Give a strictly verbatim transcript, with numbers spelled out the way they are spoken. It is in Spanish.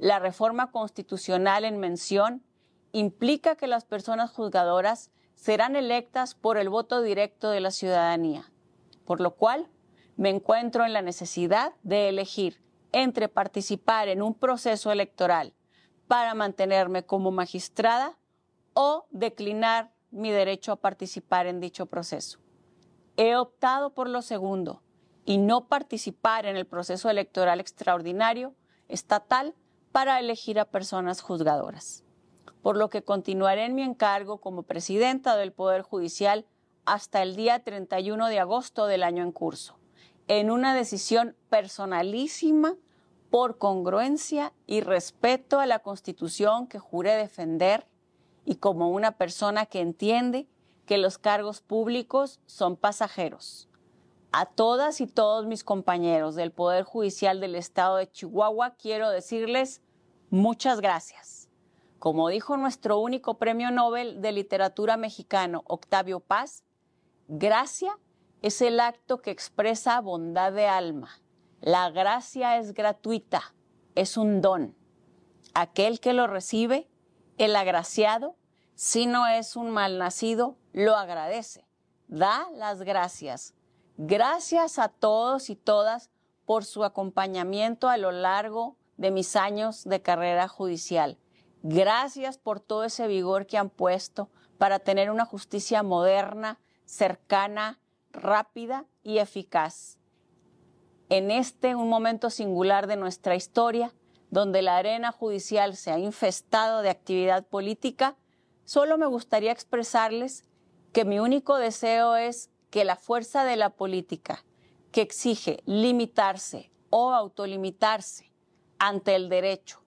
la reforma constitucional en mención implica que las personas juzgadoras serán electas por el voto directo de la ciudadanía, por lo cual me encuentro en la necesidad de elegir entre participar en un proceso electoral para mantenerme como magistrada o declinar mi derecho a participar en dicho proceso. He optado por lo segundo y no participar en el proceso electoral extraordinario estatal para elegir a personas juzgadoras, por lo que continuaré en mi encargo como presidenta del Poder Judicial hasta el día treinta y uno de agosto del año en curso, en una decisión personalísima por congruencia y respeto a la Constitución que juré defender y como una persona que entiende que los cargos públicos son pasajeros. A todas y todos mis compañeros del Poder Judicial del Estado de Chihuahua quiero decirles muchas gracias. Como dijo nuestro único premio Nobel de Literatura mexicano, Octavio Paz, gracia es el acto que expresa bondad de alma. La gracia es gratuita, es un don. Aquel que lo recibe, el agraciado, si no es un malnacido, lo agradece, da las gracias. Gracias a todos y todas por su acompañamiento a lo largo de mis años de carrera judicial. Gracias por todo ese vigor que han puesto para tener una justicia moderna, cercana, rápida y eficaz. En este, un momento singular de nuestra historia, donde la arena judicial se ha infestado de actividad política, solo me gustaría expresarles que mi único deseo es que la fuerza de la política, que exige limitarse o autolimitarse ante el derecho